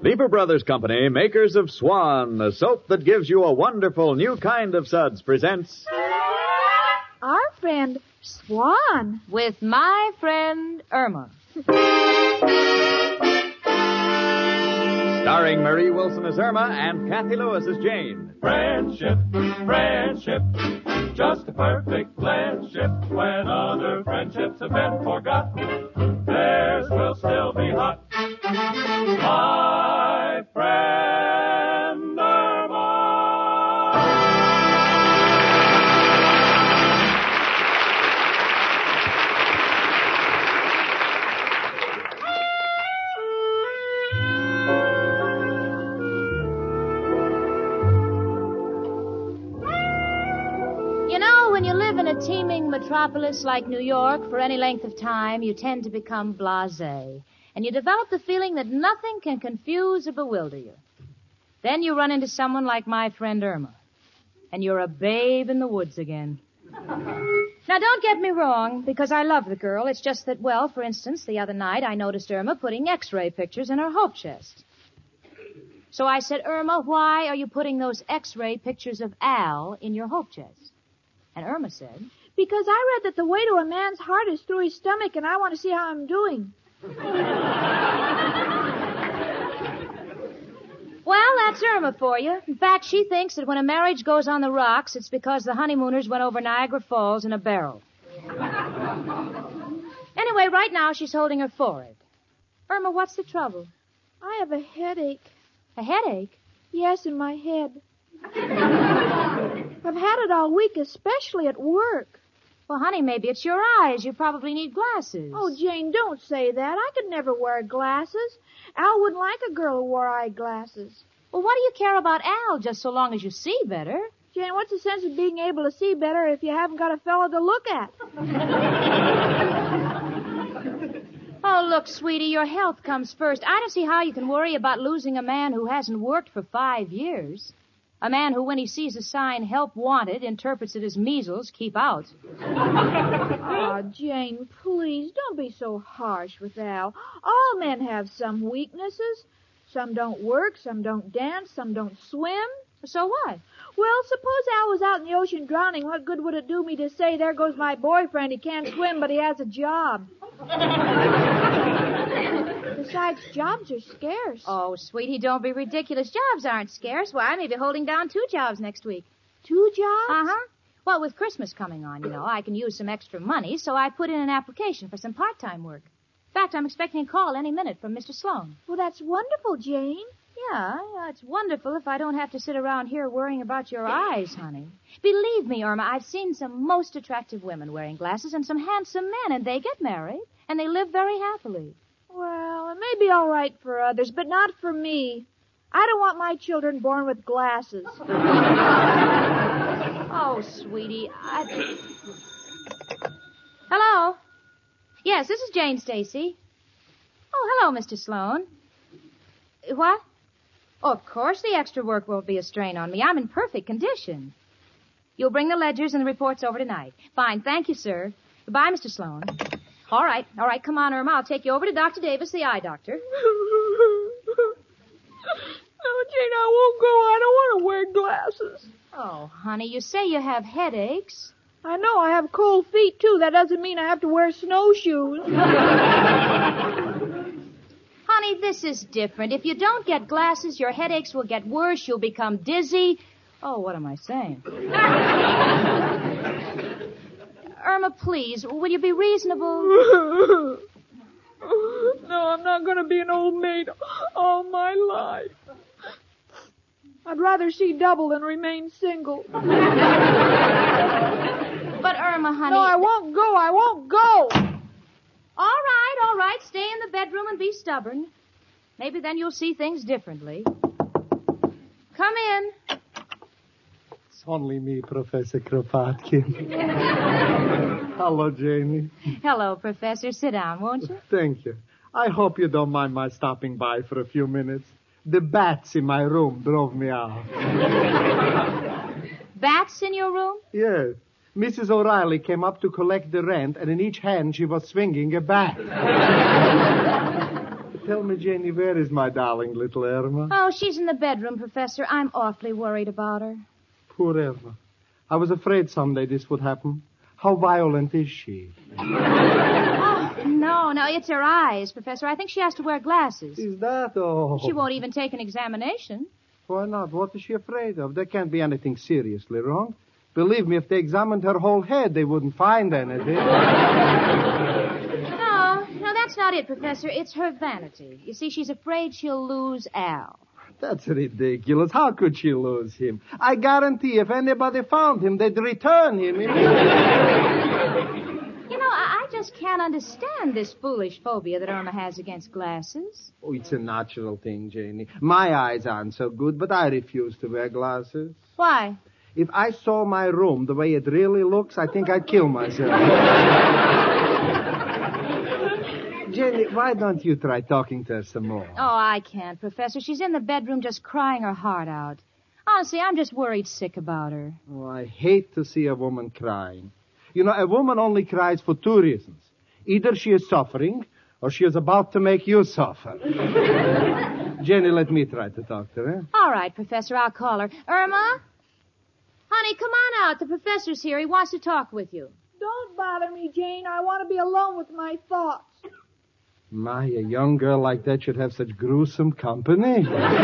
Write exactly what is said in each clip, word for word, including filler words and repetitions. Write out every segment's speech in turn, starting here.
Lever Brothers Company, makers of Swan, a soap that gives you a wonderful new kind of suds, presents... Our friend Swan. With my friend Irma. Starring Marie Wilson as Irma and Kathy Lewis as Jane. Friendship, friendship, just a perfect friendship. When other friendships have been forgot, theirs will still be hot. My friend Irma. You know, when you live in a teeming metropolis like New York for any length of time, you tend to become blasé. And you develop the feeling that nothing can confuse or bewilder you. Then you run into someone like my friend Irma. And you're a babe in the woods again. Now, don't get me wrong, because I love the girl. It's just that, well, for instance, the other night I noticed Irma putting X-ray pictures in her hope chest. So I said, Irma, why are you putting those X-ray pictures of Al in your hope chest? And Irma said, Because I read that the way to a man's heart is through his stomach, and I want to see how I'm doing. Well, that's Irma for you. In fact, she thinks that when a marriage goes on the rocks, it's because the honeymooners went over Niagara Falls in a barrel. Anyway, right now she's holding her forehead. Irma, what's the trouble? I have a headache. A headache? Yes, in my head. I've had it all week, especially at work. Well, honey, maybe it's your eyes. You probably need glasses. Oh, Jane, don't say that. I could never wear glasses. Al wouldn't like a girl who wore eyeglasses. Well, what do you care about Al, just so long as you see better? Jane, what's the sense of being able to see better if you haven't got a fellow to look at? Oh, look, sweetie, your health comes first. I don't see how you can worry about losing a man who hasn't worked for five years. A man who, when he sees a sign, help wanted, interprets it as measles, keep out. Oh, Jane, please, don't be so harsh with Al. All men have some weaknesses. Some don't work, some don't dance, some don't swim. So what? Well, suppose Al was out in the ocean drowning. What good would it do me to say, there goes my boyfriend, he can't swim, but he has a job? Besides, jobs are scarce. Oh, sweetie, don't be ridiculous. Jobs aren't scarce. Why, I may be holding down two jobs next week. Two jobs? Uh-huh. Well, with Christmas coming on, you know, I can use some extra money, so I put in an application for some part-time work. In fact, I'm expecting a call any minute from Mister Sloan. Well, that's wonderful, Jane. Yeah, yeah, it's wonderful if I don't have to sit around here worrying about your eyes, honey. Believe me, Irma, I've seen some most attractive women wearing glasses and some handsome men, and they get married, and they live very happily. Well, it may be all right for others, but not for me. I don't want my children born with glasses. Oh, sweetie, I... Hello? Yes, this is Jane Stacy. Oh, hello, Mister Sloan. What? Oh, of course the extra work won't be a strain on me. I'm in perfect condition. You'll bring the ledgers and the reports over tonight. Fine, thank you, sir. Goodbye, Mister Sloan. All right, all right, come on, Irma. I'll take you over to Doctor Davis, the eye doctor. No, Jane, I won't go. I don't want to wear glasses. Oh, honey, you say you have headaches. I know. I have cold feet, too. That doesn't mean I have to wear snowshoes. Honey, this is different. If you don't get glasses, your headaches will get worse. You'll become dizzy. Oh, what am I saying? Irma, please, will you be reasonable? No, I'm not going to be an old maid all my life. I'd rather see double than remain single. But, Irma, honey... No, I won't go. I won't go. All right, all right. Stay in the bedroom and be stubborn. Maybe then you'll see things differently. Come in. It's only me, Professor Kropotkin. Hello, Janie. Hello, Professor. Sit down, won't you? Thank you. I hope you don't mind my stopping by for a few minutes. The bats in my room drove me out. Bats in your room? Yes. Missus O'Reilly came up to collect the rent, and in each hand she was swinging a bat. Tell me, Janie, where is my darling little Irma? Oh, she's in the bedroom, Professor. I'm awfully worried about her. Poor Irma. I was afraid someday this would happen. How violent is she? Oh, no, no, it's her eyes, Professor. I think she has to wear glasses. Is that all? She won't even take an examination. Why not? What is she afraid of? There can't be anything seriously wrong. Believe me, if they examined her whole head, they wouldn't find anything. No, no, that's not it, Professor. It's her vanity. You see, she's afraid she'll lose Al. That's ridiculous. How could she lose him? I guarantee if anybody found him, they'd return him immediately. You know, I, I just can't understand this foolish phobia that Irma has against glasses. Oh, it's a natural thing, Janie. My eyes aren't so good, but I refuse to wear glasses. Why? If I saw my room the way it really looks, I think I'd kill myself. Jenny, why don't you try talking to her some more? Oh, I can't, Professor. She's in the bedroom just crying her heart out. Honestly, I'm just worried sick about her. Oh, I hate to see a woman crying. You know, a woman only cries for two reasons. Either she is suffering, or she is about to make you suffer. Jenny, let me try to talk to her. All right, Professor, I'll call her. Irma? Honey, come on out. The professor's here. He wants to talk with you. Don't bother me, Jane. I want to be alone with my thoughts. My, a young girl like that should have such gruesome company.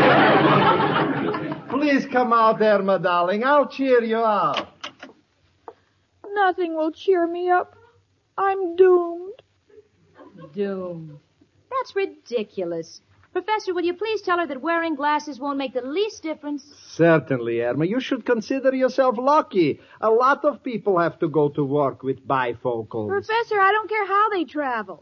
Please come out there, my darling. I'll cheer you up. Nothing will cheer me up. I'm doomed. Doomed. That's ridiculous. Professor, will you please tell her that wearing glasses won't make the least difference? Certainly, Irma. You should consider yourself lucky. A lot of people have to go to work with bifocals. Professor, I don't care how they travel.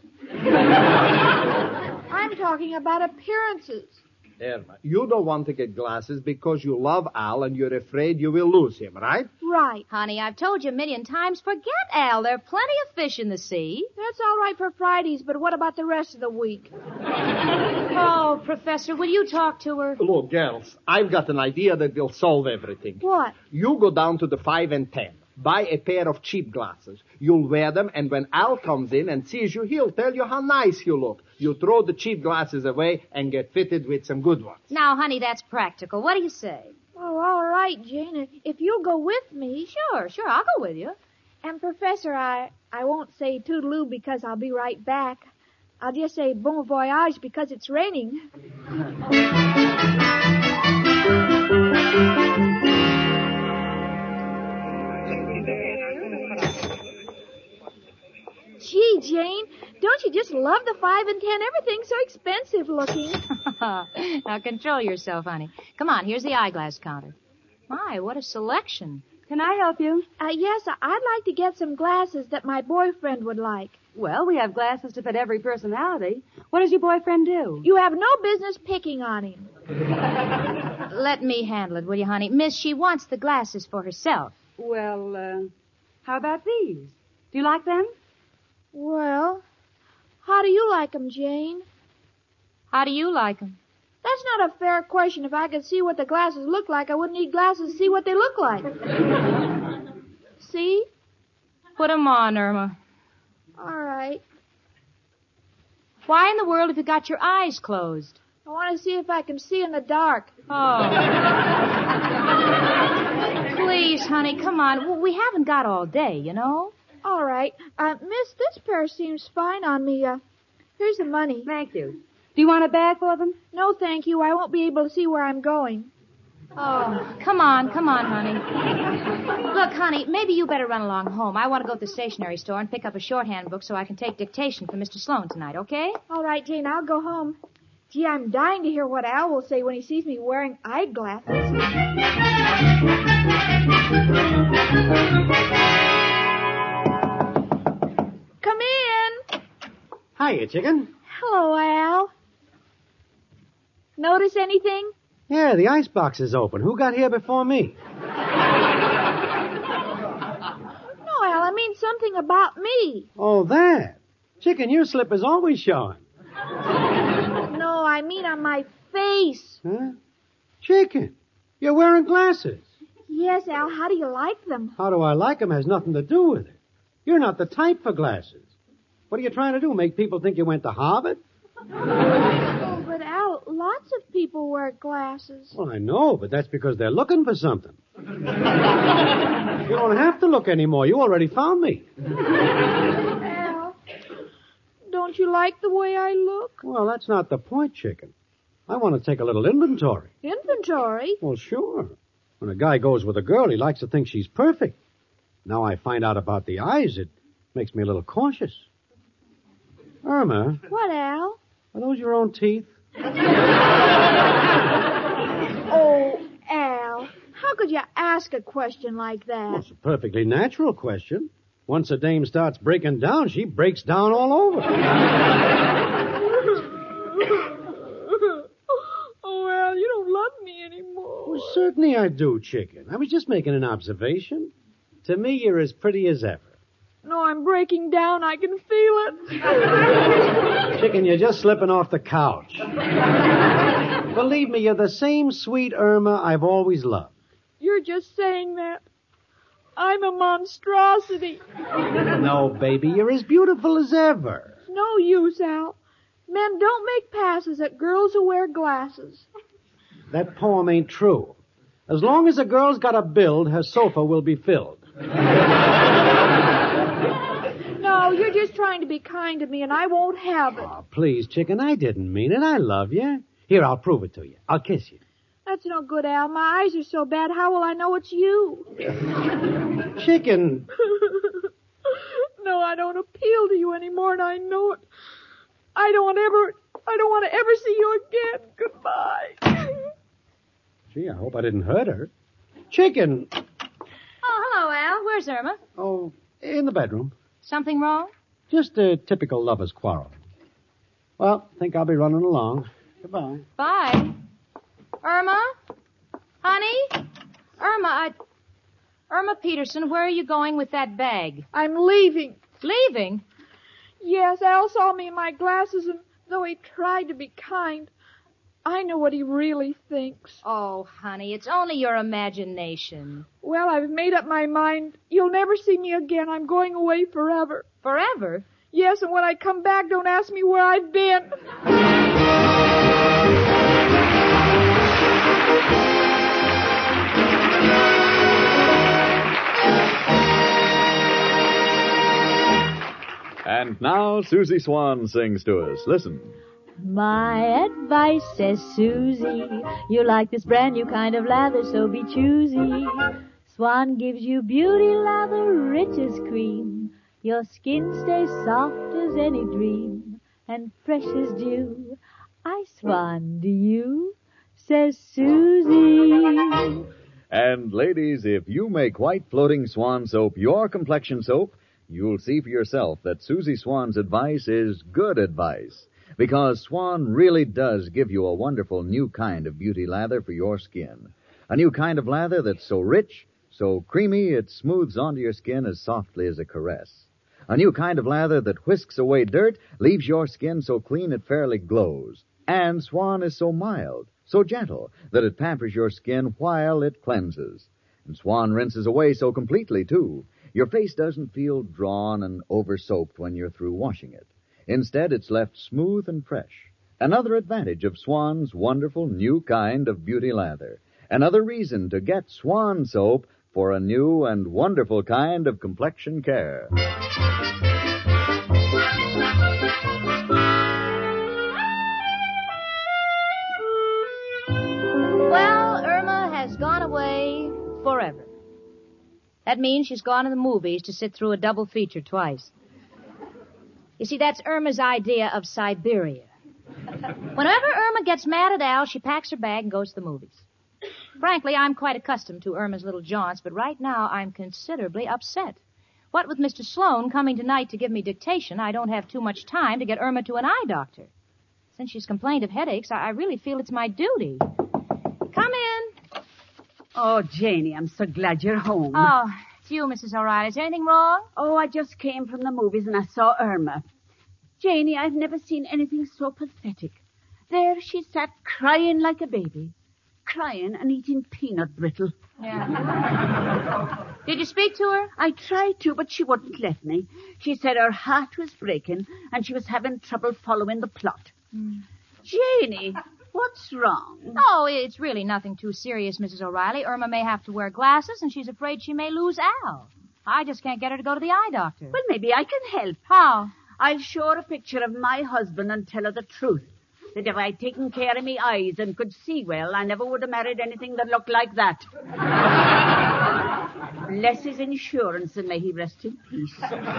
I'm talking about appearances. Irma, you don't want to get glasses because you love Al and you're afraid you will lose him, right? Right. Honey, I've told you a million times, forget Al. There are plenty of fish in the sea. That's all right for Fridays, but what about the rest of the week? Oh, Professor, will you talk to her? Look, girls, I've got an idea that will solve everything. What? You go down to the five and ten. Buy a pair of cheap glasses. You'll wear them, and when Al comes in and sees you, he'll tell you how nice you look. You throw the cheap glasses away and get fitted with some good ones. Now, honey, that's practical. What do you say? Oh, all right, Jane. If you'll go with me. Sure, sure, I'll go with you. And, Professor, I, I won't say toodaloo because I'll be right back. I'll just say bon voyage because it's raining. Gee, Jane, don't you just love the five and ten? Everything's so expensive looking. Now, control yourself, honey. Come on, here's the eyeglass counter. My, what a selection. Can I help you? Uh, yes, I'd like to get some glasses that my boyfriend would like. Well, we have glasses to fit every personality. What does your boyfriend do? You have no business picking on him. Let me handle it, will you, honey? Miss, she wants the glasses for herself. Well, uh, how about these? Do you like them? Well, how do you like 'em, Jane? How do you like 'em? That's not a fair question. If I could see what the glasses look like, I wouldn't need glasses to see what they look like. See? Put 'em on, Irma. All right. Why in the world have you got your eyes closed? I want to see if I can see in the dark. Oh. Please, honey, come on. We haven't got all day, you know. All right. Uh, miss, this pair seems fine on me. Uh, here's the money. Thank you. Do you want a bag for them? No, thank you. I won't be able to see where I'm going. Oh, come on, come on, honey. Look, honey, maybe you better run along home. I want to go to the stationery store and pick up a shorthand book so I can take dictation for Mister Sloan tonight, okay? All right, Jane, I'll go home. Gee, I'm dying to hear what Al will say when he sees me wearing eyeglasses. Come in. Hiya, chicken. Hello, Al. Notice anything? Yeah, the icebox is open. Who got here before me? No, Al, I mean something about me. Oh, that. Chicken, your slip is always showing. No, I mean on my face. Huh? Chicken, you're wearing glasses. Yes, Al, how do you like them? How do I like them has nothing to do with it. You're not the type for glasses. What are you trying to do, make people think you went to Harvard? Oh, but Al, lots of people wear glasses. Well, I know, but that's because they're looking for something. You don't have to look anymore. You already found me. Al, don't you like the way I look? Well, that's not the point, Chicken. I want to take a little inventory. Inventory? Well, sure. When a guy goes with a girl, he likes to think she's perfect. Now I find out about the eyes, it makes me a little cautious. Irma. What, Al? Are those your own teeth? Oh, Al, how could you ask a question like that? Well, it's a perfectly natural question. Once a dame starts breaking down, she breaks down all over. Oh, Al, you don't love me anymore. Well, certainly I do, Chicken. I was just making an observation. To me, you're as pretty as ever. No, I'm breaking down. I can feel it. Chicken, you're just slipping off the couch. Believe me, you're the same sweet Irma I've always loved. You're just saying that. I'm a monstrosity. No, baby, you're as beautiful as ever. No use, Al. Men don't make passes at girls who wear glasses. That poem ain't true. As long as a girl's got a build, her sofa will be filled. No, you're just trying to be kind to me, and I won't have it. Oh, please, Chicken, I didn't mean it. I love you. Here, I'll prove it to you. I'll kiss you. That's no good, Al. My eyes are so bad. How will I know it's you? Chicken. No, I don't appeal to you anymore, and I know it. I don't ever, I don't want to ever see you again. Goodbye. Gee, I hope I didn't hurt her. Chicken. Oh, hello, Al. Where's Irma? Oh, in the bedroom. Something wrong? Just a typical lover's quarrel. Well, think I'll be running along. Goodbye. Bye. Irma? Honey? Irma, I... Irma Peterson, where are you going with that bag? I'm leaving. Leaving? Yes, Al saw me in my glasses, and though he tried to be kind, I know what he really thinks. Oh, honey, it's only your imagination. Well, I've made up my mind. You'll never see me again. I'm going away forever. Forever? Yes, and when I come back, don't ask me where I've been. And now Susie Swan sings to us. Listen. My advice, says Susie, you like this brand new kind of lather, so be choosy. Swan gives you beauty lather, rich as cream. Your skin stays soft as any dream, and fresh as dew. I swan, do you? Says Susie. And ladies, if you make white floating Swan soap your complexion soap, you'll see for yourself that Susie Swan's advice is good advice. Because Swan really does give you a wonderful new kind of beauty lather for your skin. A new kind of lather that's so rich, so creamy, it smooths onto your skin as softly as a caress. A new kind of lather that whisks away dirt, leaves your skin so clean it fairly glows. And Swan is so mild, so gentle, that it pampers your skin while it cleanses. And Swan rinses away so completely, too. Your face doesn't feel drawn and over-soaped when you're through washing it. Instead, it's left smooth and fresh. Another advantage of Swan's wonderful new kind of beauty lather. Another reason to get Swan soap for a new and wonderful kind of complexion care. Well, Irma has gone away forever. That means she's gone to the movies to sit through a double feature twice. You see, that's Irma's idea of Siberia. Whenever Irma gets mad at Al, she packs her bag and goes to the movies. Frankly, I'm quite accustomed to Irma's little jaunts, but right now I'm considerably upset. What with Mister Sloan coming tonight to give me dictation, I don't have too much time to get Irma to an eye doctor. Since she's complained of headaches, I really feel it's my duty. Come in. Oh, Janie, I'm so glad you're home. Oh, it's you, Missus O'Reilly. Is there anything wrong? Oh, I just came from the movies and I saw Irma. Janie, I've never seen anything so pathetic. There she sat crying like a baby. Crying and eating peanut brittle. Yeah. Did you speak to her? I tried to, but she wouldn't let me. She said her heart was breaking and she was having trouble following the plot. Janie, what's wrong? Oh, it's really nothing too serious, Missus O'Reilly. Irma may have to wear glasses, and she's afraid she may lose Al. I just can't get her to go to the eye doctor. Well, maybe I can help. How? I'll show her a picture of my husband and tell her the truth. That if I'd taken care of me eyes and could see well, I never would have married anything that looked like that. Bless his insurance and may he rest in peace.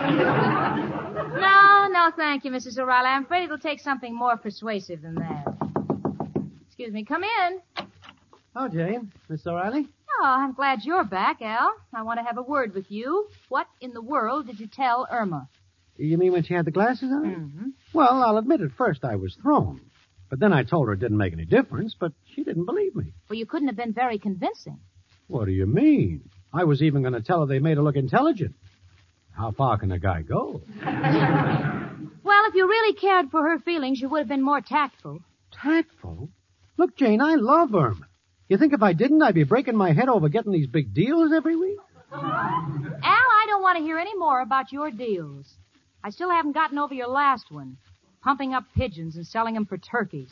No, no, thank you, Missus O'Reilly. I'm afraid it'll take something more persuasive than that. Excuse me, come in. Oh, Jane. Miss O'Reilly? Oh, I'm glad you're back, Al. I want to have a word with you. What in the world did you tell Irma? You mean when she had the glasses on? Mm-hmm. Well, I'll admit at first I was thrown. But then I told her it didn't make any difference, but she didn't believe me. Well, you couldn't have been very convincing. What do you mean? I was even going to tell her they made her look intelligent. How far can a guy go? Well, if you really cared for her feelings, you would have been more tactful. Tactful? Look, Jane, I love Irma. You think if I didn't, I'd be breaking my head over getting these big deals every week? Al, I don't want to hear any more about your deals. I still haven't gotten over your last one. Pumping up pigeons and selling them for turkeys.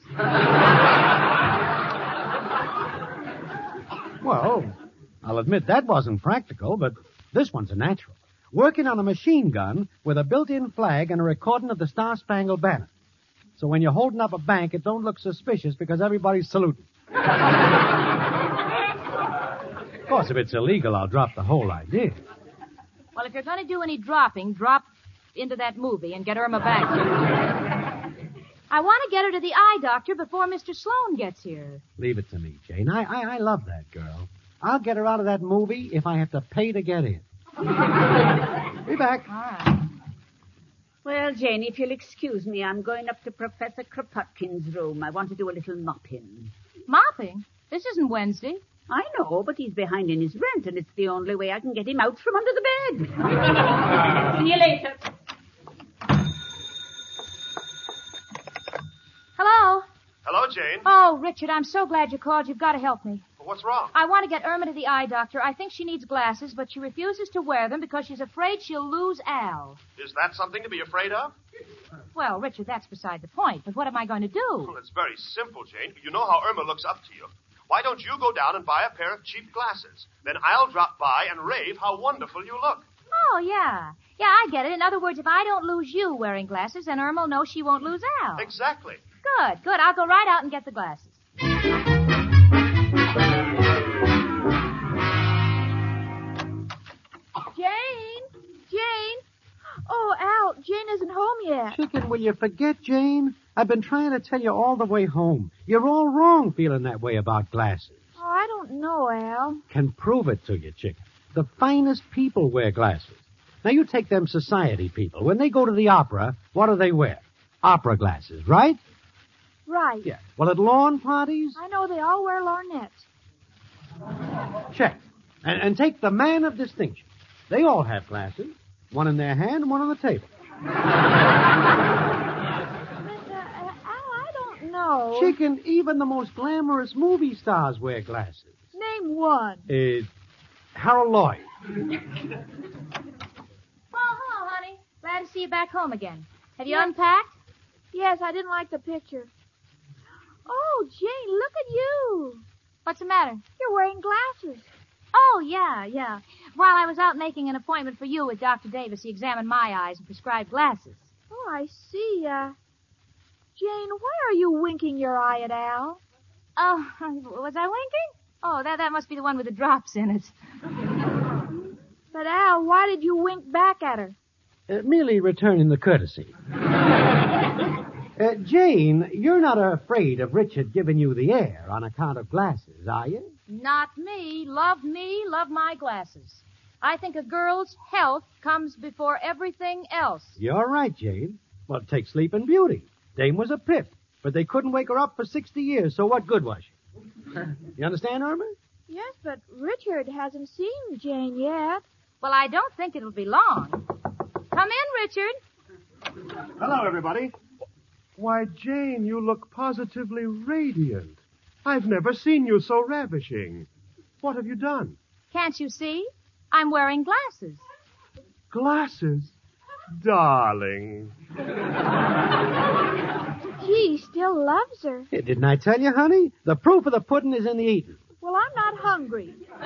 Well, I'll admit that wasn't practical, but this one's a natural. Working on a machine gun with a built-in flag and a recording of the Star-Spangled Banner. So when you're holding up a bank, it don't look suspicious because everybody's saluting. Of course, if it's illegal, I'll drop the whole idea. Well, if you're going to do any dropping, drop into that movie and get Irma back. I want to get her to the eye doctor before Mister Sloan gets here. Leave it to me, Jane. I, I, I love that girl. I'll get her out of that movie if I have to pay to get in. Be back. All right. Well, Janie, if you'll excuse me, I'm going up to Professor Kropotkin's room. I want to do a little mopping. Mopping? This isn't Wednesday. I know, but he's behind in his rent, and it's the only way I can get him out from under the bed. See you later. Hello? Hello, Jane. Oh, Richard, I'm so glad you called. You've got to help me. Well, what's wrong? I want to get Irma to the eye doctor. I think she needs glasses, but she refuses to wear them because she's afraid she'll lose Al. Is that something to be afraid of? Well, Richard, that's beside the point. But what am I going to do? Well, it's very simple, Jane. You know how Irma looks up to you. Why don't you go down and buy a pair of cheap glasses? Then I'll drop by and rave how wonderful you look. Oh, yeah. Yeah, I get it. In other words, if I don't lose you wearing glasses, then Irma will know she won't lose Al. Exactly. Good, good. I'll go right out and get the glasses. Jane? Jane? Oh, Al, Jane isn't home yet. Chicken, will you forget, Jane? I've been trying to tell you all the way home. You're all wrong feeling that way about glasses. Oh, I don't know, Al. Can prove it to you, Chicken. The finest people wear glasses. Now, you take them society people. When they go to the opera, what do they wear? Opera glasses, right? Right. Yeah. Well, at lawn parties? I know they all wear lorgnettes. Check. And, and take the man of distinction. They all have glasses. One in their hand and one on the table. But, uh, Al, I don't know. Chicken, even the most glamorous movie stars wear glasses. Name one. Uh, Harold Lloyd. Oh, hello, honey. Glad to see you back home again. Have you Yes. unpacked? Yes, I didn't like the picture. Oh, Jane, look at you. What's the matter? You're wearing glasses. Oh, yeah, yeah. While I was out making an appointment for you with Doctor Davis, he examined my eyes and prescribed glasses. Oh, I see. Uh, Jane, why are you winking your eye at Al? Oh, was I winking? Oh, that, that must be the one with the drops in it. But, Al, why did you wink back at her? Uh, merely returning the courtesy. uh, Jane, you're not afraid of Richard giving you the air on account of glasses, are you? Not me. Love me, love my glasses. I think a girl's health comes before everything else. You're right, Jane. Well, take Sleeping Beauty. Dame was a pip, but they couldn't wake her up for sixty years, so what good was she? You understand, Irma? Yes, but Richard hasn't seen Jane yet. Well, I don't think it'll be long. Come in, Richard. Hello, everybody. Why, Jane, you look positively radiant. I've never seen you so ravishing. What have you done? Can't you see? I'm wearing glasses. Glasses? Darling. Gee, still Al loves her. Hey, didn't I tell you, honey? The proof of the pudding is in the eating. Well, I'm not hungry. But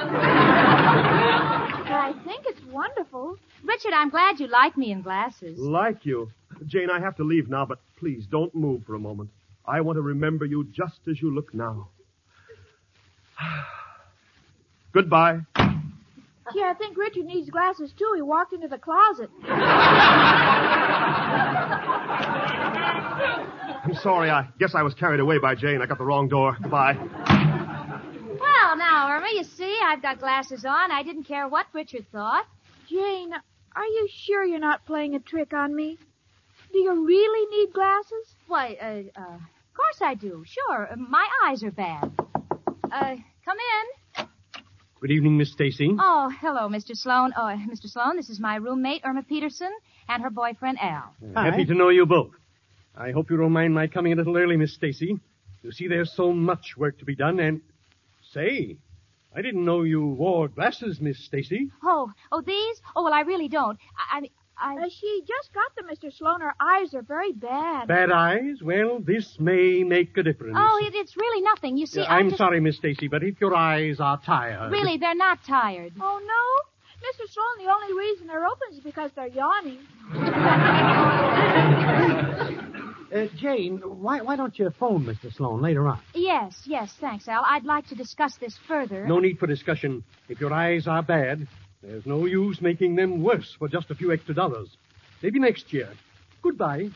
I think it's wonderful. Richard, I'm glad you like me in glasses. Like you. Jane, I have to leave now, but please don't move for a moment. I want to remember you just as you look now. Goodbye. Gee, I think Richard needs glasses, too. He walked into the closet. I'm sorry. I guess I was carried away by Jane. I got the wrong door. Goodbye. Well, now, Irma, you see, I've got glasses on. I didn't care what Richard thought. Jane, are you sure you're not playing a trick on me? Do you really need glasses? Why, uh, uh, of course I do. Sure. Uh, my eyes are bad. Uh, come in. Good evening, Miss Stacy. Oh, hello, Mister Sloan. Oh, uh, Mister Sloan, this is my roommate, Irma Peterson, and her boyfriend, Al. Hi. Happy to know you both. I hope you don't mind my coming a little early, Miss Stacy. You see, there's so much work to be done, and... Say, I didn't know you wore glasses, Miss Stacy. Oh, oh, these? Oh, well, I really don't. I... I... I... Uh, she just got them, Mister Sloan. Her eyes are very bad. Bad eyes? Well, this may make a difference. Oh, it, it's really nothing. You see, Uh, I'm I'm just... sorry, Miss Stacy, but if your eyes are tired... Really, they're not tired. Oh, no? Mister Sloan, the only reason they're open is because they're yawning. Uh, Jane, why why don't you phone Mister Sloan later on? Yes, yes, thanks, Al. I'd like to discuss this further. No need for discussion. If your eyes are bad, there's no use making them worse for just a few extra dollars. Maybe next year. Goodbye.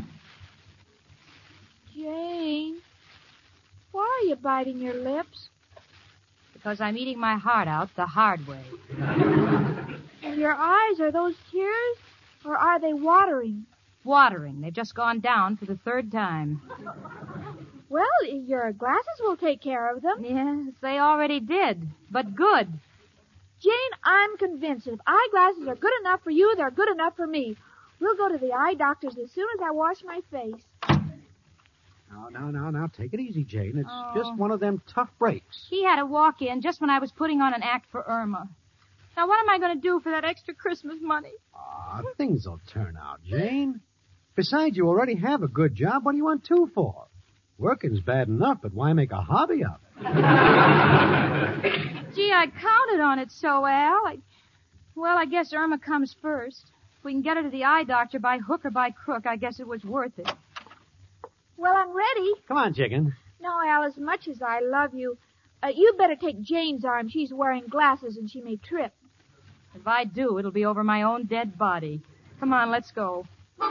Jane, why are you biting your lips? Because I'm eating my heart out the hard way. And your eyes, are those tears? Or are they watering? Watering. They've just gone down for the third time. Well, your glasses will take care of them. Yes, they already did. But good. Jane, I'm convinced that if eyeglasses are good enough for you, they're good enough for me. We'll go to the eye doctor's as soon as I wash my face. Now, now, now, now, take it easy, Jane. It's Oh. just one of them tough breaks. He had to walk in just when I was putting on an act for Irma. Now, what am I going to do for that extra Christmas money? Ah, things will turn out, Jane. Besides, you already have a good job. What do you want two for? Working's bad enough, but why make a hobby of it? Gee, I counted on it so, Al. I... Well, I guess Irma comes first. If we can get her to the eye doctor by hook or by crook, I guess it was worth it. Well, I'm ready. Come on, chicken. No, Al, as much as I love you, uh, you better take Jane's arm. She's wearing glasses and she may trip. If I do, it'll be over my own dead body. Come on, let's go.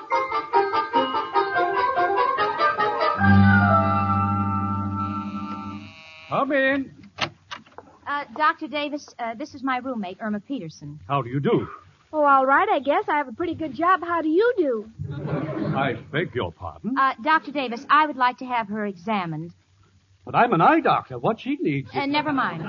Come in. Uh, Doctor Davis, uh, this is my roommate, Irma Peterson. How do you do? Oh, all right, I guess. I have a pretty good job. How do you do? I beg your pardon, Uh, Doctor Davis, I would like to have her examined. but I'm an eye doctor. What she needs... Uh, never mind.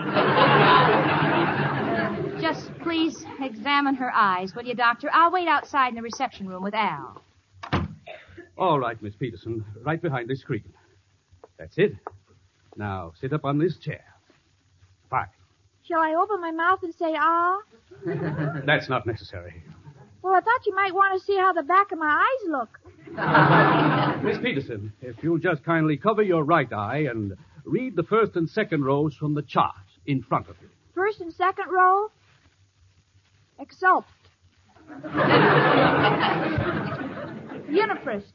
uh, just please examine her eyes, will you, Doctor? I'll wait outside in the reception room with Al. All right, Miss Peterson. Right behind this screen. That's it. Now, sit up on this chair. Fine. Shall I open my mouth and say, ah? That's not necessary. Well, I thought you might want to see how the back of my eyes look. Miss Peterson, if you'll just kindly cover your right eye and read the first and second rows from the chart in front of you. First and second row. Exult. Unifrist.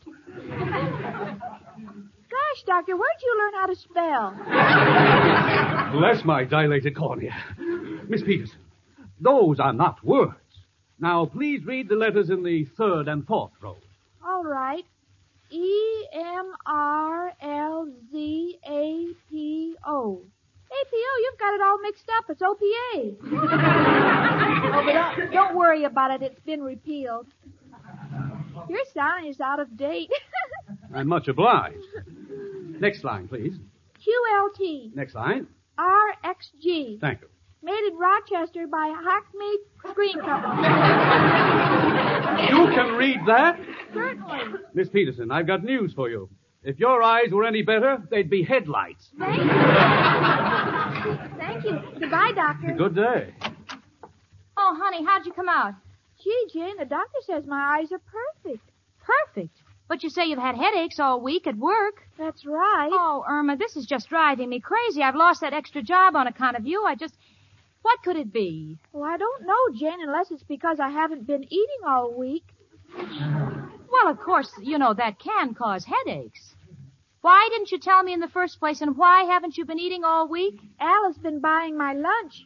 Gosh, Doctor, where'd you learn how to spell? Bless my dilated cornea. Miss Peterson, those are not words. Now, please read the letters in the third and fourth rows. All right. E M R L Z A P O. A P O, you've got it all mixed up. It's O P A. Oh, but don't, don't worry about it. It's been repealed. Your sign is out of date. I'm much obliged. Next line, please. Q L T. Next line. R X G. Thank you. Made in Rochester by Hackney Screen Company. You can read that? Certainly. Miss Peterson, I've got news for you. If your eyes were any better, they'd be headlights. Thank you. Thank you. Goodbye, Doctor. Good day. Oh, honey, how'd you come out? Gee, Jane, the doctor says my eyes are perfect. Perfect. But you say you've had headaches all week at work. That's right. Oh, Irma, this is just driving me crazy. I've lost that extra job on account of you. I just... What could it be? Well, I don't know, Jane, unless it's because I haven't been eating all week. Well, of course, you know, that can cause headaches. Why didn't you tell me in the first place, and why haven't you been eating all week? Al has been buying my lunch.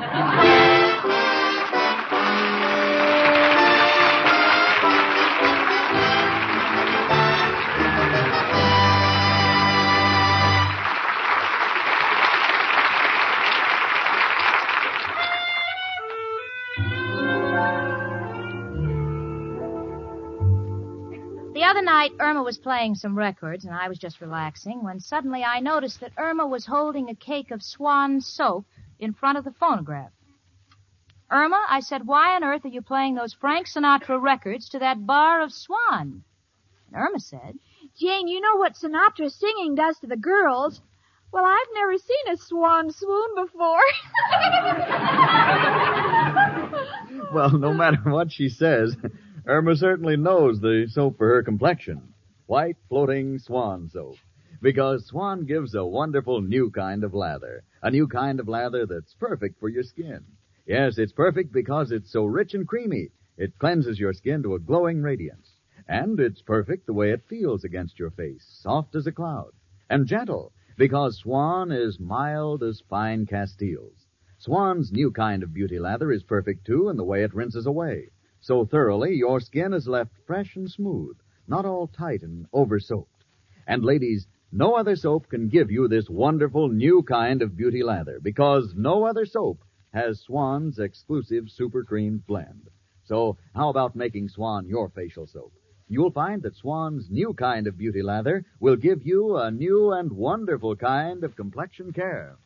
The other night, Irma was playing some records, and I was just relaxing, when suddenly I noticed that Irma was holding a cake of Swan soap in front of the phonograph. Irma, I said, why on earth are you playing those Frank Sinatra records to that bar of Swan? And Irma said, Jane, you know what Sinatra singing does to the girls. Well, I've never seen a swan swoon before. Well, no matter what she says, Irma certainly knows the soap for her complexion. White floating Swan soap. Because Swan gives a wonderful new kind of lather. A new kind of lather that's perfect for your skin. Yes, it's perfect because it's so rich and creamy. It cleanses your skin to a glowing radiance. And it's perfect the way it feels against your face, soft as a cloud. And gentle, because Swan is mild as fine Castiles. Swan's new kind of beauty lather is perfect, too, in the way it rinses away. So thoroughly, your skin is left fresh and smooth, not all tight and over-soaked. And ladies, no other soap can give you this wonderful new kind of beauty lather, because no other soap has Swan's exclusive Super Cream blend. So how about making Swan your facial soap? You'll find that Swan's new kind of beauty lather will give you a new and wonderful kind of complexion care.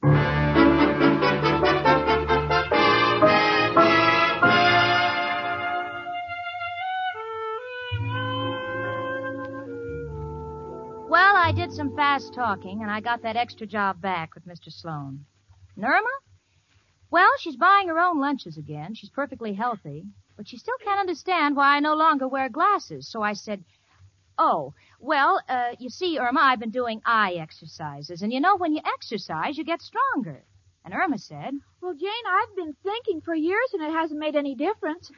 well, I did some fast talking, and I got that extra job back with Mister Sloan. And Irma? Well, she's buying her own lunches again. She's perfectly healthy. But she still can't understand why I no longer wear glasses. So I said, oh, well, uh, you see, Irma, I've been doing eye exercises. And you know, when you exercise, you get stronger. And Irma said, well, Jane, I've been thinking for years, and it hasn't made any difference.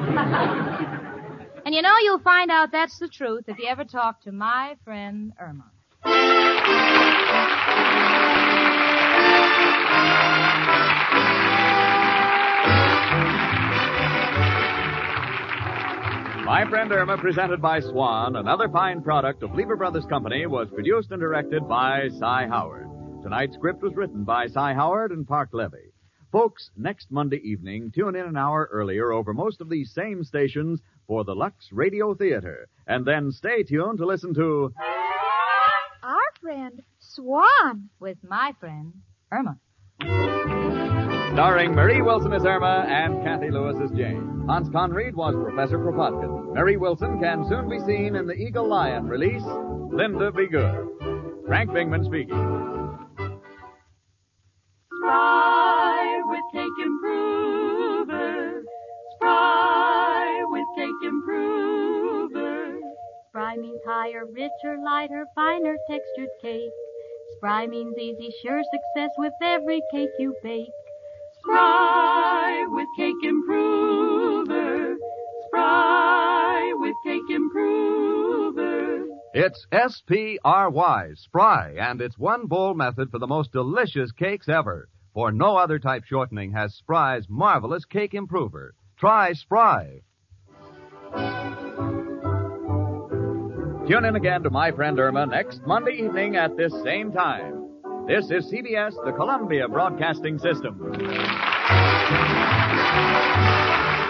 And you know, you'll find out that's the truth if you ever talk to my friend Irma. My Friend Irma, presented by Swan, another fine product of Lever Brothers Company, was produced and directed by Cy Howard. Tonight's script was written by Cy Howard and Park Levy. Folks, next Monday evening, tune in an hour earlier over most of these same stations for the Lux Radio Theater. And then stay tuned to listen to Our Friend Swan with my friend Irma. Starring Marie Wilson as Irma and Kathy Lewis as Jane. Hans Conried was Professor Kropotkin. Mary Wilson can soon be seen in the Eagle Lion release, Linda Be Good. Frank Bingman speaking. Spry with Cake Improver. Spry with Cake Improver. Spry means higher, richer, lighter, finer textured cake. Spry means easy, sure success with every cake you bake. Spry with Cake Improver. Spry with Cake Improver. It's S P R Y, Spry, and it's one bowl method for the most delicious cakes ever. For no other type shortening has Spry's marvelous Cake Improver. Try Spry. Tune in again to My Friend Irma next Monday evening at this same time. This is C B S, the Columbia Broadcasting System.